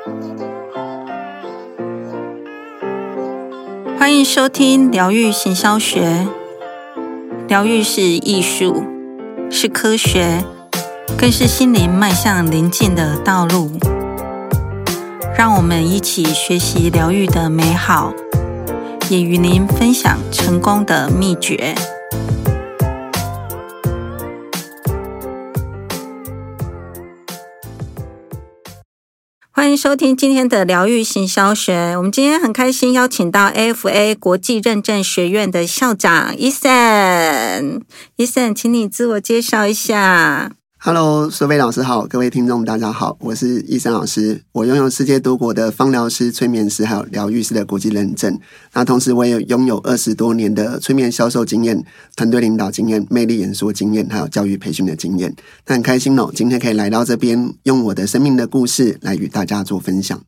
欢迎收听疗愈行销学。疗愈是艺术，是科学，更是心灵迈向宁静的道路。让我们一起学习疗愈的美好，也与您分享成功的秘诀。欢迎收听今天的疗愈行销学。我们今天很开心邀请到 AFA 国际认证学院的校长 Eason。 Eason， 请你自我介绍一下。 Hello， 苏菲老师好，各位听众大家好，我是Eason老师。我拥有世界多国的芳疗师、催眠师还有疗愈师的国际认证。那同时我也拥有20多年的催眠销售经验、团队领导经验、魅力演说经验还有教育培训的经验。那很开心今天可以来到这边，用我的生命的故事来与大家做分享。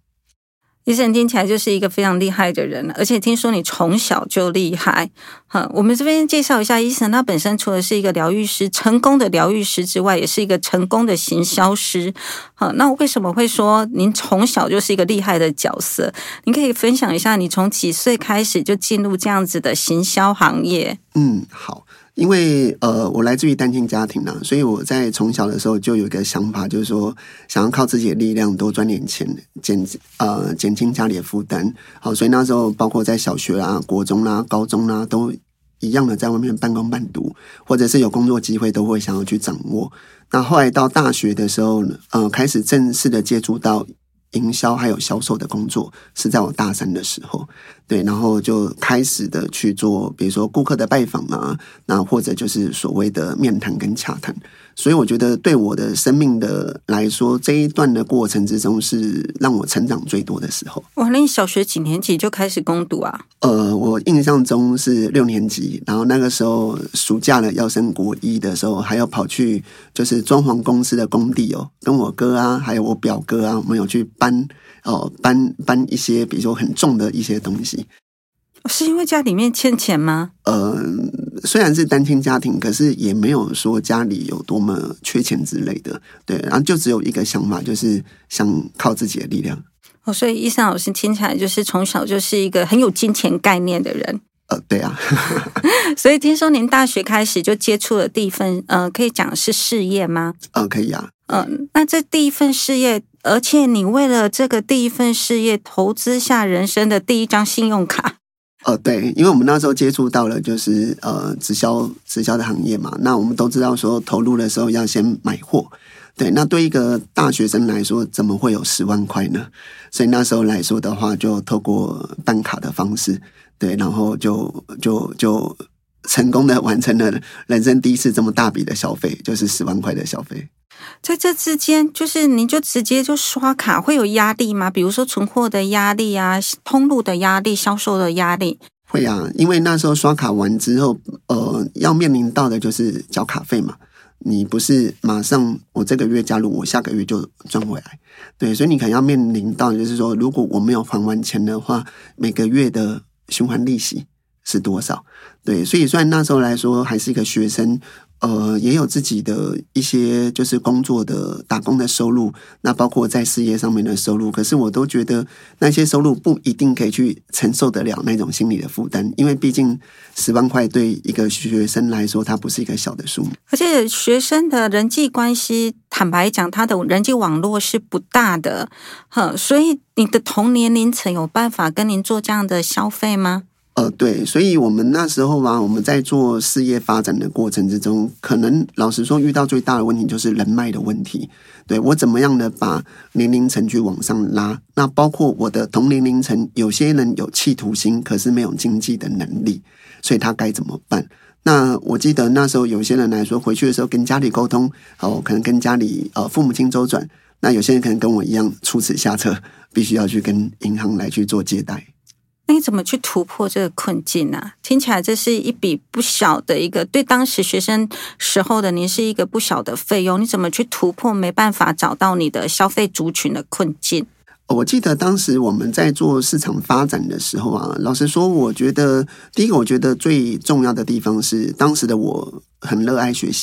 Eason听起来就是一个非常厉害的人，而且听说你从小就厉害。我们这边介绍一下Eason，他本身除了是一个疗愈师，成功的疗愈师之外，也是一个成功的行销师。那为什么会说您从小就是一个厉害的角色？您可以分享一下你从几岁开始就进入这样子的行销行业？ 好。因为我来自于单亲家庭所以我在从小的时候就有一个想法，就是说想要靠自己的力量多赚点钱，减轻家里的负担。好，所以那时候包括在小学国中高中都一样的在外面半工半读，或者是有工作机会都会想要去掌握。那后来到大学的时候开始正式的接触到营销还有销售的工作，是在我大3的时候。对，然后就开始的去做比如说顾客的拜访那或者就是所谓的面谈跟洽谈。所以我觉得对我的生命的来说，这一段的过程之中是让我成长最多的时候。 哇，那你小学几年级就开始攻读啊？ 我印象中是6年级，然后那个时候暑假了要升国1的时候，还要跑去就是装潢公司的工地跟我哥还有我表哥我们有去搬一些比如说很重的一些东西。 是因为家里面欠钱吗？ 虽然是单亲家庭，可是也没有说家里有多么缺钱之类的。对，然后就只有一个想法，就是想靠自己的力量。 所以Eason老师听起来就是从小就是一个很有金钱概念的人。 对啊。 所以听说您大学开始就接触了第一份可以讲是事业吗？ 可以啊。 那这第一份事业，而且你为了这个第一份事业投资下人生的第一张信用卡。 对，因为我们那时候接触到了就是直销的行业嘛，那我们都知道说投入的时候要先买货。对，那对一个大学生来说，怎么会有10万块呢？所以那时候来说的话，就透过办卡的方式，对，然后就成功的完成了人生第一次这么大笔的消费，就是10万块的消费。 在这之间，就是你就直接就刷卡，会有压力吗？比如说存货的压力通路的压力、销售的压力。 会因为那时候刷卡完之后，要面临到的就是缴卡费嘛。你不是马上我这个月加入，我下个月就赚回来。对，所以你可能要面临到就是说，如果我没有还完钱的话，每个月的循环利息是多少？对，所以虽然那时候来说还是一个学生，也有自己的一些就是工作的打工的收入，那包括在事业上面的收入，可是我都觉得那些收入不一定可以去承受得了那种心理的负担，因为毕竟10万块对一个学生来说，它不是一个小的数目， 而且学生的人际关系，坦白讲，他的人际网络是不大的，所以你的同年龄层有办法跟您做这样的消费吗？ 对，所以我们那时候我们在做事业发展的过程之中，可能老实说遇到最大的问题就是人脉的问题。对，我怎么样的把年龄层去往上拉，那包括我的同年龄层，有些人有企图心，可是没有经济的能力，所以他该怎么办？那我记得那时候有些人来说，回去的时候跟家里沟通，可能跟家里父母亲周转，那有些人可能跟我一样出此下策，必须要去跟银行来去做借贷。 那你怎么去突破这个困境啊？听起来这是一笔不小的一个，对当时学生时候的您是一个不小的费用，你怎么去突破没办法找到你的消费族群的困境？ 我记得当时我们在做市场发展的时候老实说，我觉得第一个，我觉得最重要的地方是当时的我很热爱学习。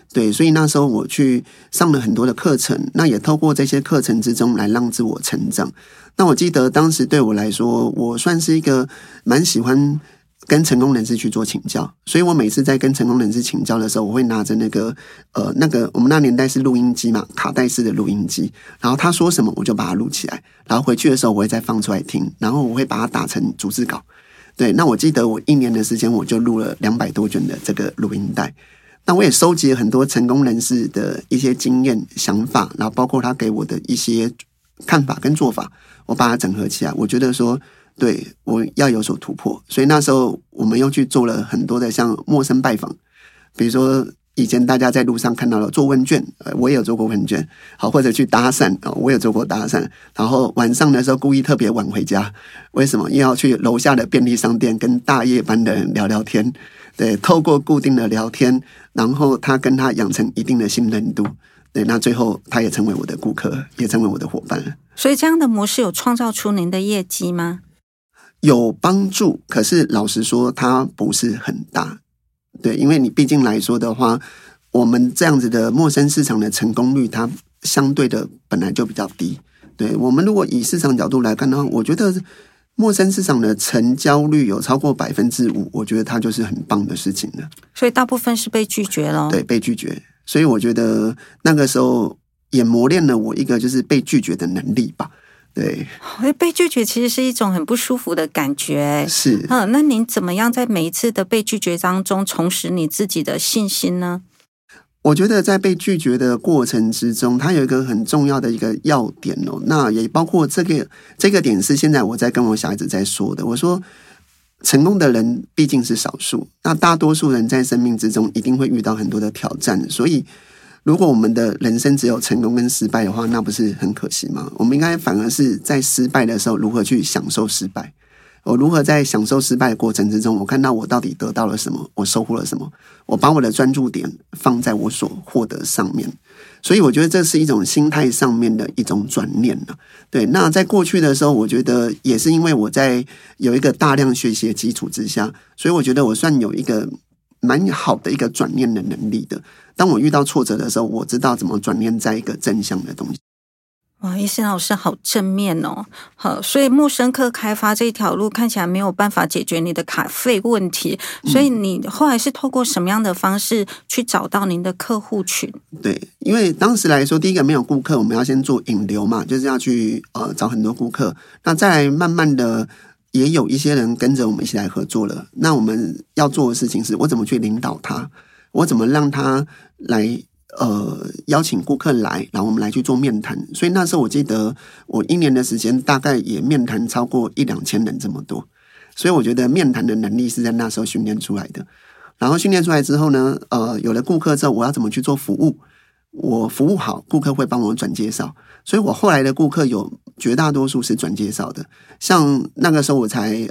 对，所以那时候我去上了很多的课程，那也透过这些课程之中来让自我成长。那我记得当时对我来说，我算是一个蛮喜欢跟成功人士去做请教，所以我每次在跟成功人士请教的时候，我会拿着那个我们那年代是录音机嘛，卡带式的录音机，然后他说什么我就把它录起来，然后回去的时候我会再放出来听，然后我会把它打成逐字稿。对，那我记得我1年的时间我就录了200多卷的这个录音带。那我也收集了很多成功人士的一些经验想法，然后包括他给我的一些看法跟做法，我把它整合起来。我觉得说对，我要有所突破，所以那时候我们又去做了很多的像陌生拜访，比如说以前大家在路上看到了做问卷，我也有做过问卷，好，或者去搭讪，我有做过搭讪，然后晚上的时候故意特别晚回家，为什么？因为要去楼下的便利商店跟大夜班的人聊聊天，对，透过固定的聊天，然后他跟他养成一定的信任度，对，那最后他也成为我的顾客，也成为我的伙伴。 所以这样的模式有创造出您的业绩吗？ 有帮助，可是老实说它不是很大。对，因为你毕竟来说的话，我们这样子的陌生市场的成功率它相对的本来就比较低。对，我们如果以市场角度来看的话，我觉得陌生市场的成交率有超过5%，我觉得它就是很棒的事情了。 所以大部分是被拒绝了。 对，被拒绝。所以我觉得那个时候也磨练了我一个就是被拒绝的能力吧。对， 被拒绝其实是一种很不舒服的感觉。 是， 那您怎么样在每一次的被拒绝当中重拾你自己的信心呢？ 我觉得在被拒绝的过程之中，它有一个很重要的一个要点哦，那也包括这个点是现在我在跟我小孩子在说的。我说，成功的人毕竟是少数，那大多数人在生命之中一定会遇到很多的挑战，所以如果我们的人生只有成功跟失败的话，那不是很可惜吗？我们应该反而是在失败的时候如何去享受失败。我如何在享受失败的过程之中，我看到我到底得到了什么，我收获了什么，我把我的专注点放在我所获得上面。所以我觉得这是一种心态上面的一种转念。对，那在过去的时候，我觉得也是因为我在有一个大量学习的基础之下，所以我觉得我算有一个蛮好的一个转念的能力的。当我遇到挫折的时候，我知道怎么转念在一个正向的东西。 哇，医生老师好正面哦！好，所以陌生客开发这条路看起来没有办法解决你的卡费问题，所以你后来是透过什么样的方式去找到您的客户群？ 对，因为当时来说，第一个没有顾客，我们要先做引流嘛，就是要去找很多顾客。那再来慢慢的也有一些人跟着我们一起来合作了。那我们要做的事情是我怎么去领导他，我怎么让他来邀请顾客来，然后我们来去做面谈。所以那时候我记得我1年的时间大概也面谈超过1-2千人这么多，所以我觉得面谈的能力是在那时候训练出来的。然后训练出来之后呢，有了顾客之后，我要怎么去做服务？我服务好，顾客会帮我转介绍，所以我后来的顾客有绝大多数是转介绍的。像那个时候我才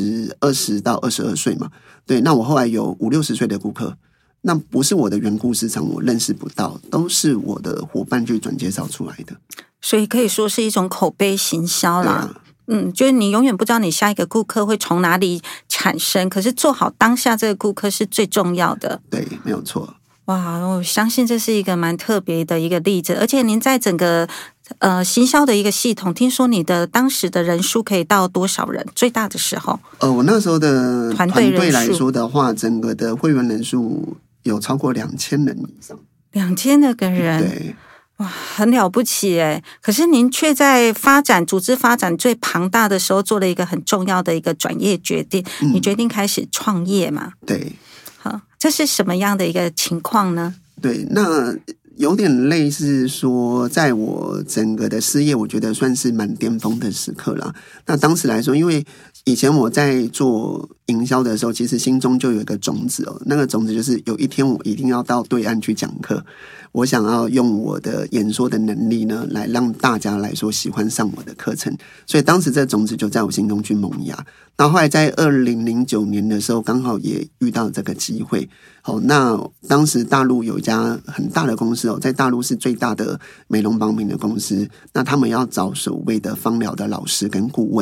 20到22岁嘛，对，那我后来有50-60岁的顾客。那不是我的缘故市场，我认识不到，都是我的伙伴去转介绍出来的， 所以可以说是一种口碑行销啦。就是你永远不知道你下一个顾客会从哪里产生，可是做好当下这个顾客是最重要的。 对，没有错。 哇，我相信这是一个蛮特别的一个例子，而且您在整个行销的一个系统，听说你的当时的人数可以到多少人？最大的时候？ 我那时候的团队来说的话，整个的会员人数有超过2000人以上 ，2000个人， 对， 哇，很了不起耶！可是您却在组织发展最庞大的时候，做了一个很重要的一个转业决定，你决定开始创业嘛？ 对， 好，这是什么样的一个情况呢？ 对，那有点类似说，在我整个的事业，我觉得算是蛮巅峰的时刻啦。那当时来说，因为以前我在做营销的时候，其实心中就有一个种子哦，那个种子就是有一天我一定要到对岸去讲课，我想要用我的演说的能力呢，来让大家来说喜欢上我的课程，所以当时这种子就在我心中去萌芽。那后来在2009年的时候，刚好也遇到这个机会。好，那当时大陆有一家很大的公司哦，在大陆是最大的美容保养品的公司，那他们要找所谓的芳疗的老师跟顾问。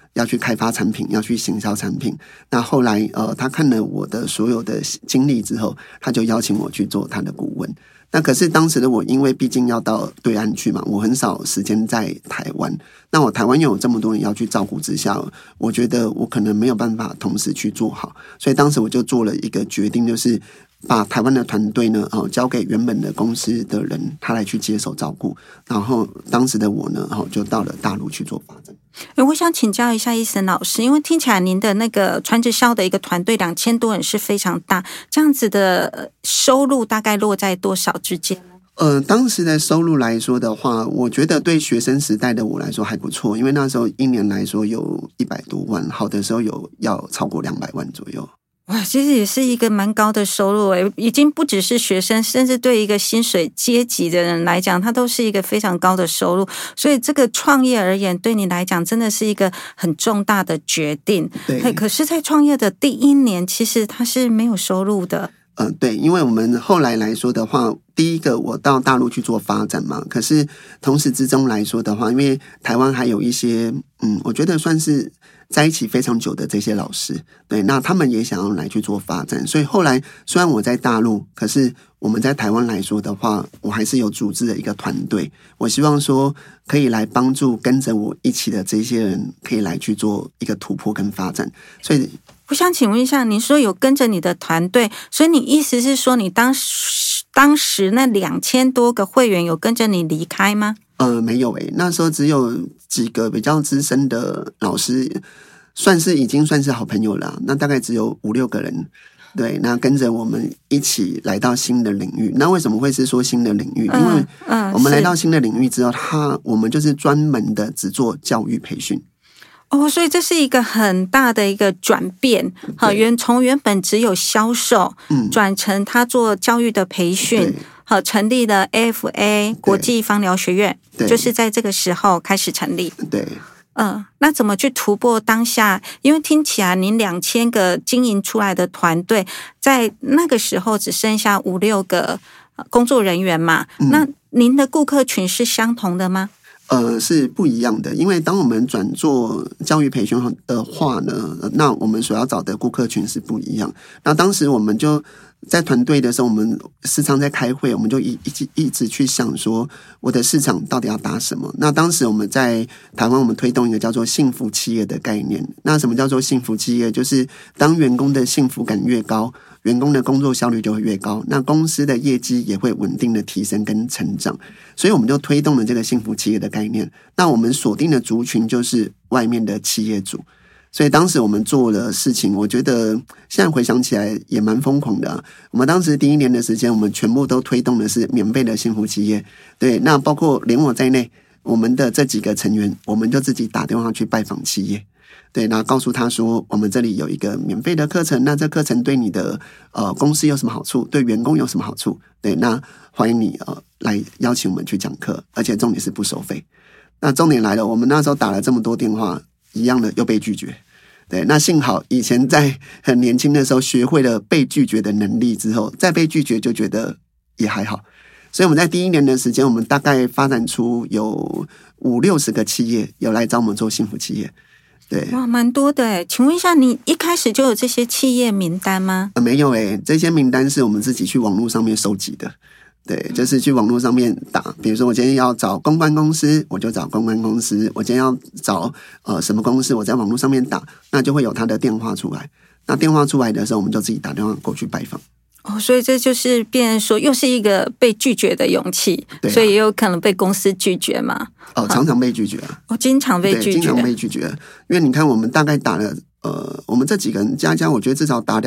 要去开发产品，要去行销产品。那后来他看了我的所有的经历之后，他就邀请我去做他的顾问。那可是当时的我，因为毕竟要到对岸去嘛，我很少时间在台湾。那我台湾又有这么多人要去照顾之下，我觉得我可能没有办法同时去做好，所以当时我就做了一个决定，就是把台湾的团队呢，交给原本的公司的人，他来去接手照顾。然后当时的我呢，就到了大陆去做发展。 我想请教一下Eason老师，因为听起来您的那个传直销的一个团队2000多人是非常大，这样子的收入大概落在多少之间呢？ 当时的收入来说的话，我觉得对学生时代的我来说还不错，因为那时候一年来说有100多万，好的时候要超过200万左右。 哇，其实也是一个蛮高的收入诶，已经不只是学生，甚至对一个薪水阶级的人来讲，它都是一个非常高的收入。所以这个创业而言，对你来讲真的是一个很重大的决定。 对， 可是在创业的第1年，其实它是没有收入的。 对，因为我们后来来说的话，第一个我到大陆去做发展嘛，可是同时之中来说的话，因为台湾还有一些我觉得算是在一起非常久的这些老师，对，那他们也想要来去做发展，所以后来虽然我在大陆，可是我们在台湾来说的话，我还是有组织了一个团队，我希望说可以来帮助跟着我一起的这些人，可以来去做一个突破跟发展。所以我想请问一下，您说有跟着你的团队，所以你意思是说，你当时那2000多个会员有跟着你离开吗？ 没有那时候只有几个比较资深的老师，已经算是好朋友了。那大概只有5-6个人，对，那跟着我们一起来到新的领域。那为什么会是说新的领域？因为我们来到新的领域之后，我们就是专门的只做教育培训。 所以这是一个很大的一个转变，从原本只有销售，转成他做教育的培训，成立了 AFA 国际芳疗学院，就是在这个时候开始成立。 对， 那怎么去突破当下？因为听起来您2000个经营出来的团队，在那个时候只剩下5-6个工作人员嘛，那您的顾客群是相同的吗？ 是不一样的，因为当我们转做教育培训的话呢，那我们所要找的顾客群是不一样。那当时我们就在团队的时候，我们时常在开会，我们就一直去想说，我的市场到底要打什么？那当时我们在台湾，我们推动一个叫做幸福企业的概念。那什么叫做幸福企业？就是当员工的幸福感越高，员工的工作效率就会越高，那公司的业绩也会稳定的提升跟成长。所以我们就推动了这个幸福企业的概念。那我们锁定的族群就是外面的企业主。所以当时我们做的事情，我觉得现在回想起来也蛮疯狂的我们当时第1年的时间，我们全部都推动的是免费的幸福企业。对，那包括连我在内，我们的这几个成员，我们就自己打电话去拜访企业。对，那告诉他说，我们这里有一个免费的课程，那这课程对你的公司有什么好处，对员工有什么好处？对，那欢迎你来邀请我们去讲课，而且重点是不收费。那重点来了，我们那时候打了这么多电话，一样的又被拒绝。对，那幸好以前在很年轻的时候学会了被拒绝的能力之后，再被拒绝就觉得也还好。所以我们在第1年的时间，我们大概发展出有50-60个企业有来找我们做幸福企业。对， 哇，蛮多的诶。请问一下，你一开始就有这些企业名单吗？ 没有这些名单是我们自己去网络上面收集的。对，就是去网络上面打，比如说我今天要找公关公司，我就找公关公司；我今天要找什么公司，我在网络上面打，那就会有他的电话出来。那电话出来的时候，我们就自己打电话过去拜访。 所以这就是变成说又是一个被拒绝的勇气，所以也有可能被公司拒绝嘛。 常常被拒绝经常被拒绝， 经常被拒绝。因为你看，我们大概打了我们这几个人加，我觉得至少打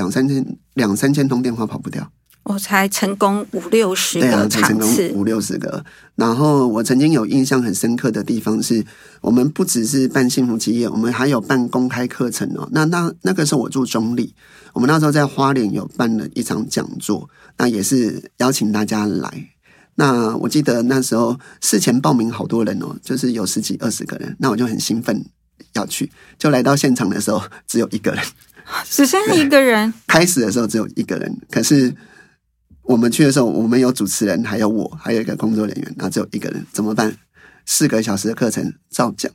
2-3千通电话跑不掉。 我才成功50-60个场次 ，5-60个。然后我曾经有印象很深刻的地方是，我们不只是办幸福企业，我们还有办公开课程那个时候我住中立，我们那时候在花莲有办了一场讲座，那也是邀请大家来。那我记得那时候事前报名好多人就是有10几20个人，那我就很兴奋要去，就来到现场的时候只有1个人， 只剩1个人。 开始的时候只有1个人，可是我们去的时候，我们有主持人，还有我，还有一个工作人员，然后只有1个人，怎么办？4个小时的课程照讲。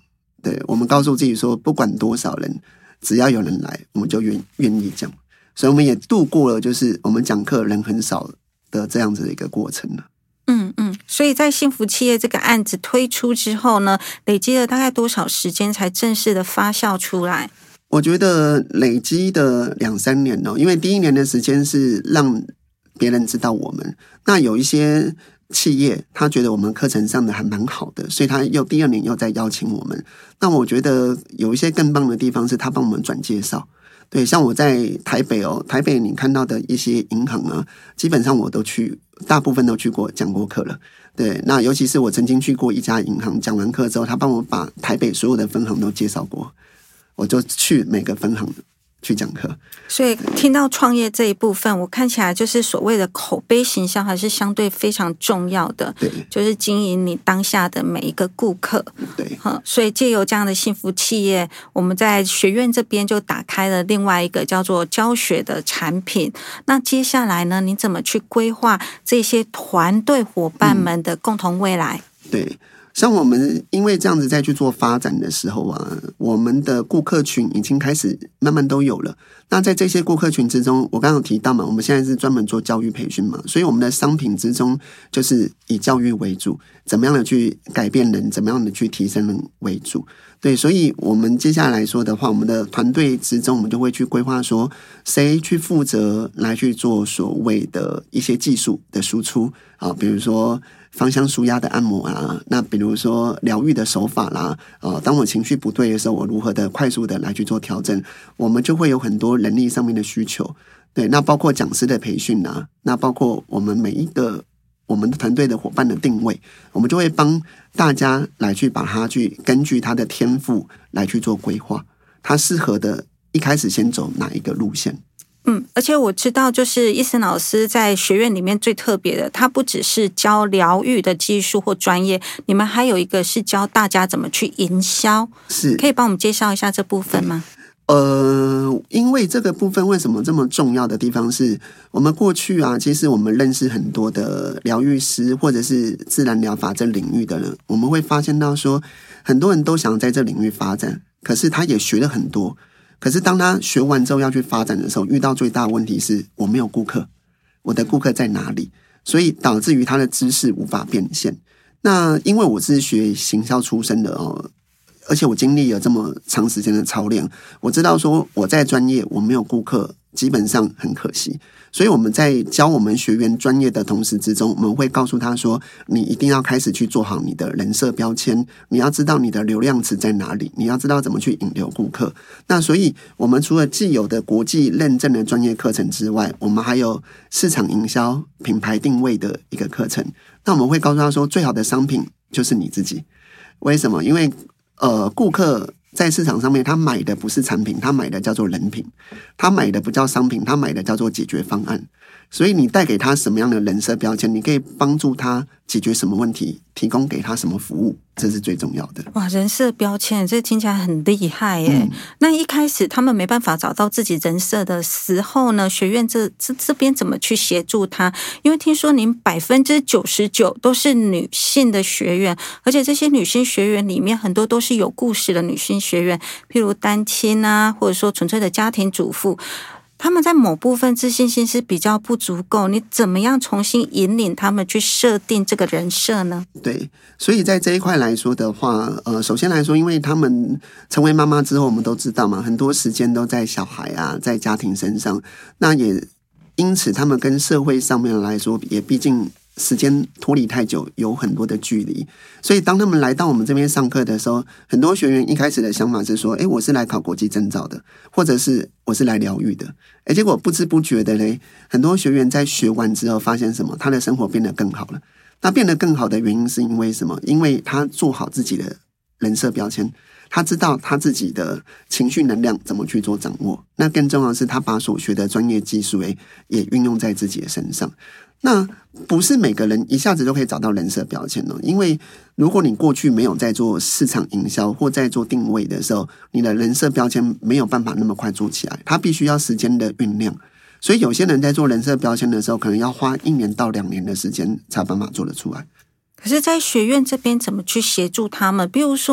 对，我们告诉自己说，不管多少人，只要有人来，我们就愿意讲。所以我们也度过了就是我们讲课人很少的这样子的一个过程了。 所以在幸福企业这个案子推出之后呢，累积了大概多少时间才正式的发酵出来？ 我觉得累积的2-3年哦，因为第1年的时间是让别人知道我们，那有一些企业他觉得我们课程上的还蛮好的，所以他又第2年又再邀请我们。那我觉得有一些更棒的地方是他帮我们转介绍。对，像我在台北台北你看到的一些银行啊，基本上我都去，大部分都去过讲过课了。对，那尤其是我曾经去过一家银行，讲完课之后，他帮我把台北所有的分行都介绍过，我就去每个分行去讲课。 所以听到创业这一部分，我看起来就是所谓的口碑行销还是相对非常重要的， 对， 就是经营你当下的每一个顾客。 对， 所以借由这样的幸福企业，我们在学院这边就打开了另外一个叫做教学的产品。那接下来呢，你怎么去规划这些团队伙伴们的共同未来？ 对，像我们因为这样子再去做发展的时候啊，我们的顾客群已经开始慢慢都有了。那在这些顾客群之中，我刚刚有提到嘛，我们现在是专门做教育培训嘛，所以我们的商品之中就是以教育为主，怎么样的去改变人，怎么样的去提升人为主。对，所以我们接下来说的话，我们的团队之中，我们就会去规划说，谁去负责来去做所谓的一些技术的输出啊，比如说芳香舒压的按摩啊，那比如说疗愈的手法啦，当我情绪不对的时候，我如何的快速的来去做调整，我们就会有很多人力上面的需求。对，那包括讲师的培训啊，那包括我们每一个我们团队的伙伴的定位，我们就会帮大家来去把它去根据他的天赋来去做规划，他适合的一开始先走哪一个路线。 而且我知道，就是伊森老师在学院里面最特别的，他不只是教疗愈的技术或专业，你们还有一个是教大家怎么去营销， 是可以帮我们介绍一下这部分吗？ 因为这个部分为什么这么重要的地方是，我们过去啊，其实我们认识很多的疗愈师或者是自然疗法这领域的人，我们会发现到说，很多人都想在这领域发展，可是他也学了很多，可是当他学完之后要去发展的时候，遇到最大的问题是我没有顾客，我的顾客在哪里？所以导致于他的知识无法变现。那因为我是学行销出身的哦，而且我经历了这么长时间的操练，我知道说我在专业我没有顾客，基本上很可惜。所以我们在教我们学员专业的同时之中，我们会告诉他说，你一定要开始去做好你的人设标签，你要知道你的流量池在哪里，你要知道怎么去引流顾客。那所以我们除了既有的国际认证的专业课程之外，我们还有市场营销、品牌定位的一个课程。那我们会告诉他说，最好的商品就是你自己。为什么？因为顾客在市场上面，他买的不是产品，他买的叫做人品，他买的不叫商品，他买的叫做解决方案。所以你带给他什么样的人设标签，你可以帮助他解决什么问题，提供给他什么服务，这是最重要的。 哇，人设标签，这听起来很厉害耶。那一开始他们没办法找到自己人设的时候呢，学院这边怎么去协助他？因为听说您99%都是女性的学员，而且这些女性学员里面很多都是有故事的女性学员，譬如单亲啊，或者说纯粹的家庭主妇。他们在某部分自信心是比较不足够，你怎么样重新引领他们去设定这个人设呢？ 对，所以在这一块来说的话，首先来说，因为他们成为妈妈之后，我们都知道嘛，很多时间都在小孩啊，在家庭身上，那也因此他们跟社会上面来说，也毕竟时间脱离太久，有很多的距离，所以当他们来到我们这边上课的时候，很多学员一开始的想法是说，我是来考国际证照的，或者是我是来疗愈的，结果不知不觉的嘞，很多学员在学完之后发现什么？他的生活变得更好了。那变得更好的原因是因为什么？因为他做好自己的人设标签，他知道他自己的情绪能量怎么去做掌握。那更重要的是，他把所学的专业技术也运用在自己的身上。那不是每个人一下子都可以找到人设标签哦，因为如果你过去没有在做市场营销或在做定位的时候，你的人设标签没有办法那么快做起来，它必须要时间的酝酿。所以有些人在做人设标签的时候，可能要花1年到2年的时间才有办法做得出来。 可是在学院这边怎么去协助他们？比如说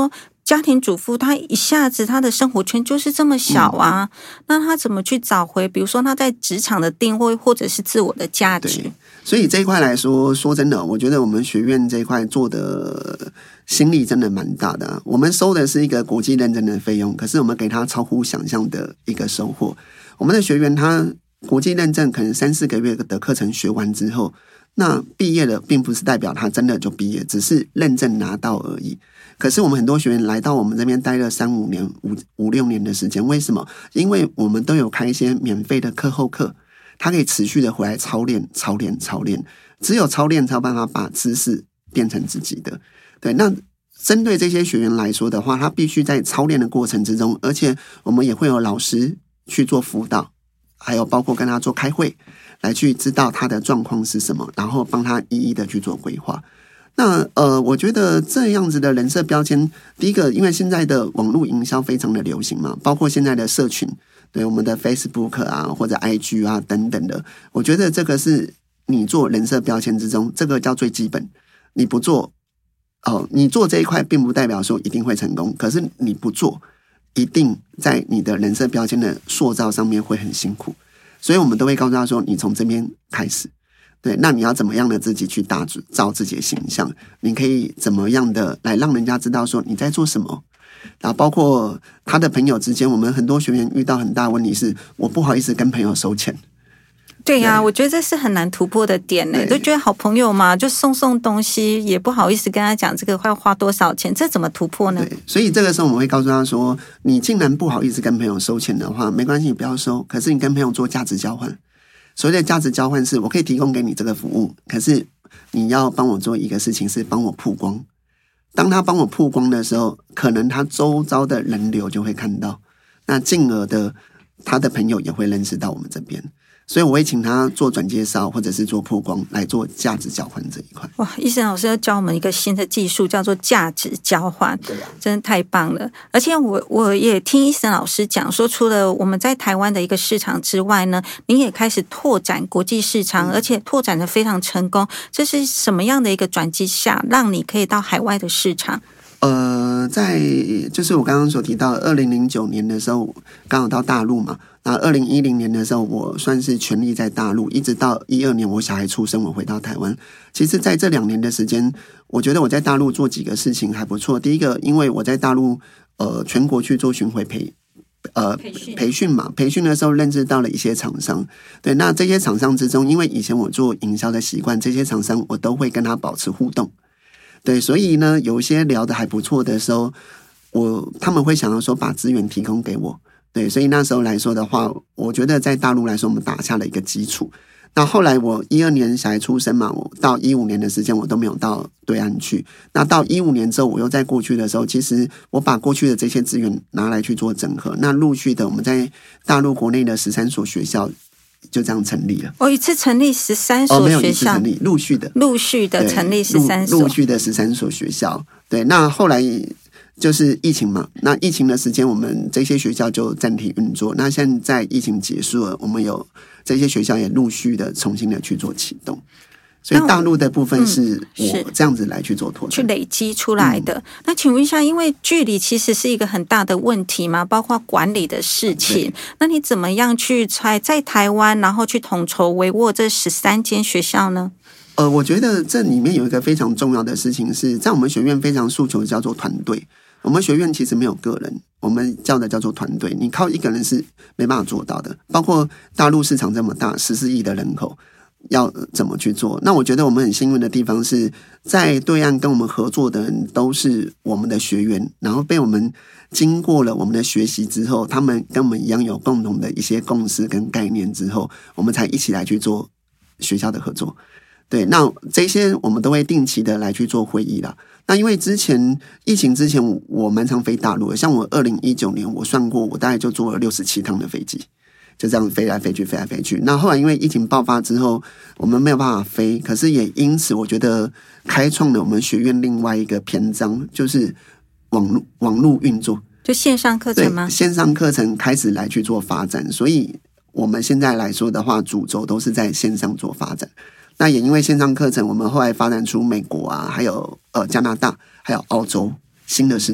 家庭主妇她一下子她的生活圈就是这么小啊，那她怎么去找回比如说她在职场的定位或者是自我的价值？ 所以这一块来说，说真的，我觉得我们学院这一块做的心力真的蛮大的。我们收的是一个国际认证的费用，可是我们给他超乎想象的一个收获。我们的学员他国际认证可能3-4个月的课程学完之后，那毕业了并不是代表他真的就毕业，只是认证拿到而已。可是我们很多学员来到我们这边待了3-5年、5-6年的时间，为什么？因为我们都有开一些免费的课后课，他可以持续的回来操练，只有操练才有办法把知识变成自己的。对，那针对这些学员来说的话，他必须在操练的过程之中，而且我们也会有老师去做辅导，还有包括跟他做开会，来去知道他的状况是什么，然后帮他一一的去做规划。那我觉得这样子的人设标签，第一个，因为现在的网络营销非常的流行嘛，包括现在的社群，对我们的 Facebook 啊或者 IG 啊等等的，我觉得这个是你做人设标签之中，这个叫最基本。你不做你做这一块并不代表说一定会成功，可是你不做，一定在你的人设标签的塑造上面会很辛苦。所以我们都会告诉他说，你从这边开始。对，那你要怎么样的自己去打造自己的形象？你可以怎么样的来让人家知道说你在做什么？然后包括他的朋友之间，我们很多学员遇到很大的问题是，我不好意思跟朋友收钱。 对呀，我觉得这是很难突破的点呢。都觉得好朋友嘛，就送东西，也不好意思跟他讲这个要花多少钱，这怎么突破呢？ 对，所以这个时候我们会告诉他说，你竟然不好意思跟朋友收钱的话，没关系，你不要收，可是你跟朋友做价值交换。所谓的价值交换是，我可以提供给你这个服务，可是你要帮我做一个事情，是帮我曝光。当他帮我曝光的时候，可能他周遭的人流就会看到，那进而的他的朋友也会认识到我们这边。所以我会请他做转介绍，或者是做曝光，来做价值交换这一块。 哇，医生老师要教我们一个新的技术，叫做价值交换，真的太棒了。而且我也听医生老师讲说，除了我们在台湾的一个市场之外呢，您也开始拓展国际市场，而且拓展的非常成功。这是什么样的一个转机下，让你可以到海外的市场？ 在就是我刚刚所提到2009年的时候刚好到大陆嘛，那2010年的时候我算是全力在大陆，一直到12年我小孩出生我回到台湾。其实在这2年的时间，我觉得我在大陆做几个事情还不错。第一个，因为我在大陆全国去做巡回培训嘛，培训的时候认识到了一些厂商。对，那这些厂商之中，因为以前我做营销的习惯，这些厂商我都会跟他保持互动。对，所以呢，有一些聊得还不错的时候，他们会想要说把资源提供给我。对，所以那时候来说的话，我觉得在大陆来说，我们打下了一个基础。那后来我12年小孩出生嘛，我到15年的时间我都没有到对岸去。那到15年之后，我又在过去的时候，其实我把过去的这些资源拿来去做整合。那陆续的，我们在大陆国内的13所学校就这样成立了。 一次成立13所学校？ 没有一次成立，陆续的成立13所， 陆续的13所学校。对，那后来就是疫情嘛，那疫情的时间，我们这些学校就暂停运作。那现在疫情结束了，我们有这些学校也陆续的重新的去做启动。所以大陆的部分是我这样子来去做拓展， 去累积出来的。那请问一下，因为距离其实是一个很大的问题嘛，包括管理的事情，那你怎么样去在台湾，然后去统筹帷幄这13间学校呢？ 我觉得这里面有一个非常重要的事情是，在我们学院非常诉求的叫做团队。我们学院其实没有个人，我们叫的叫做团队。你靠一个人是没办法做到的。包括大陆市场这么大，14亿的人口，要怎么去做？那我觉得我们很幸运的地方是在对岸跟我们合作的人都是我们的学员，然后被我们经过了我们的学习之后，他们跟我们一样有共同的一些共识跟概念之后，我们才一起来去做学校的合作。对，那这些我们都会定期的来去做会议啦。那因为疫情之前我蛮常飞大陆的，像我2019年我算过，我大概就坐了67趟的飞机，就这样飞来飞去。那后来因为疫情爆发之后，我们没有办法飞，可是也因此我觉得开创了我们学院另外一个篇章，就是网络运作， 就线上课程吗？ 对，线上课程开始来去做发展，所以我们现在来说的话，主轴都是在线上做发展。那也因为线上课程，我们后来发展出美国啊，还有加拿大，还有澳洲新的市场。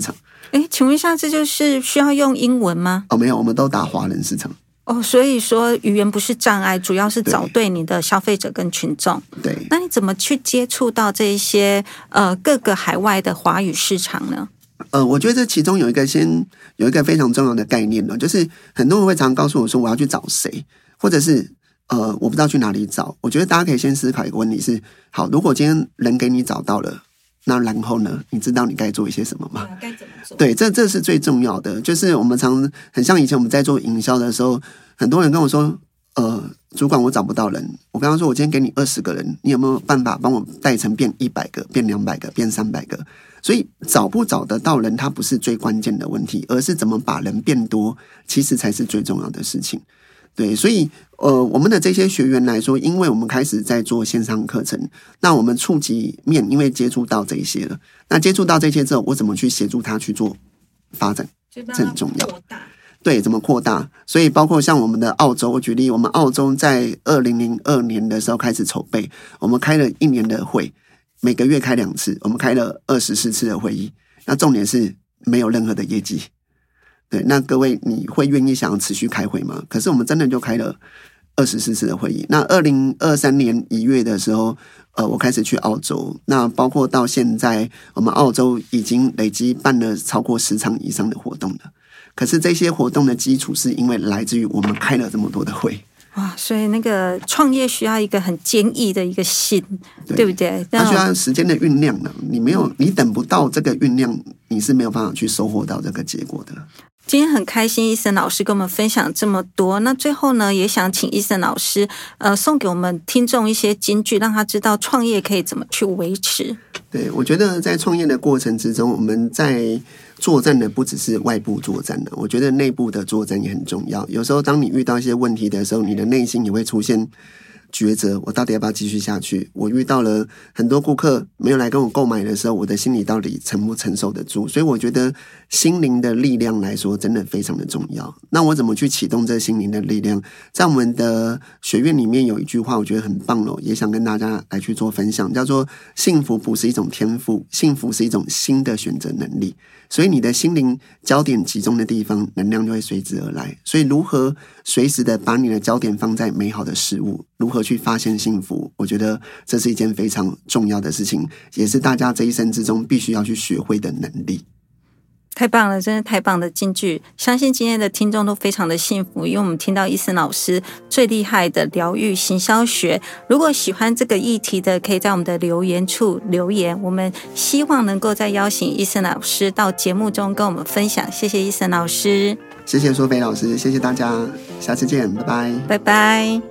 请问一下，这就是需要用英文吗？ 没有，我们都打华人市场。 所以说语言不是障碍，主要是找对你的消费者跟群众。 对， 那你怎么去接触到这些各个海外的华语市场呢？ 我觉得这其中有一个非常重要的概念呢，就是很多人会常告诉我说我要去找谁，或者是我不知道去哪里找。我觉得大家可以先思考一个问题是：好，如果今天人给你找到了，那然后呢？你知道你该做一些什么吗？ 该怎么做？ 对，这是最重要的。就是我们很像以前我们在做营销的时候，很多人跟我说，主管我找不到人。我跟他说，我今天给你20个人，你有没有办法帮我带成变100个、变200个、变300个？所以找不找得到人，它不是最关键的问题，而是怎么把人变多，其实才是最重要的事情。对，所以我们的这些学员来说，因为我们开始在做线上课程，那我们触及面，因为接触到这些了，那接触到这些之后，我怎么去协助他去做发展，这很重要。对，怎么扩大？所以包括像我们的澳洲，我举例，我们澳洲在2002年的时候开始筹备，我们开了1年的会，每个月开2次，我们开了24次的会议。那重点是没有任何的业绩。对，那各位你会愿意想要持续开会吗？可是我们真的就开了24次的会议。那2023年1月的时候，我开始去澳洲。那包括到现在，我们澳洲已经累积办了超过10场以上的活动了。可是这些活动的基础是因为来自于我们开了这么多的会。 哇，所以那个创业需要一个很坚毅的一个心， 对不对？ 它需要时间的酝酿呢。你等不到这个酝酿，你是没有办法去收获到这个结果的。 今天很开心Eason老师跟我们分享这么多，那最后呢，也想请Eason老师送给我们听众一些金句，让他知道创业可以怎么去维持。 对，我觉得在创业的过程之中，我们在作战的不只是外部作战的，我觉得内部的作战也很重要。有时候当你遇到一些问题的时候，你的内心也会出现抉择，我到底要不要继续下去？我遇到了很多顾客没有来跟我购买的时候，我的心里到底承不承受得住？所以我觉得心灵的力量来说真的非常的重要。那我怎么去启动这心灵的力量？在我们的学院里面有一句话我觉得很棒哦，也想跟大家来去做分享，叫做幸福不是一种天赋，幸福是一种新的选择能力。所以你的心灵焦点集中的地方，能量就会随之而来。所以如何随时的把你的焦点放在美好的事物，如何去发现幸福，我觉得这是一件非常重要的事情，也是大家这一生之中必须要去学会的能力。 太棒了，真的太棒的金句，相信今天的听众都非常的幸福，因为我们听到Eason老师最厉害的疗愈行销学。如果喜欢这个议题的，可以在我们的留言处留言，我们希望能够再邀请Eason老师到节目中跟我们分享。谢谢Eason老师， 谢谢苏菲老师，谢谢大家，下次见，拜拜， 拜拜。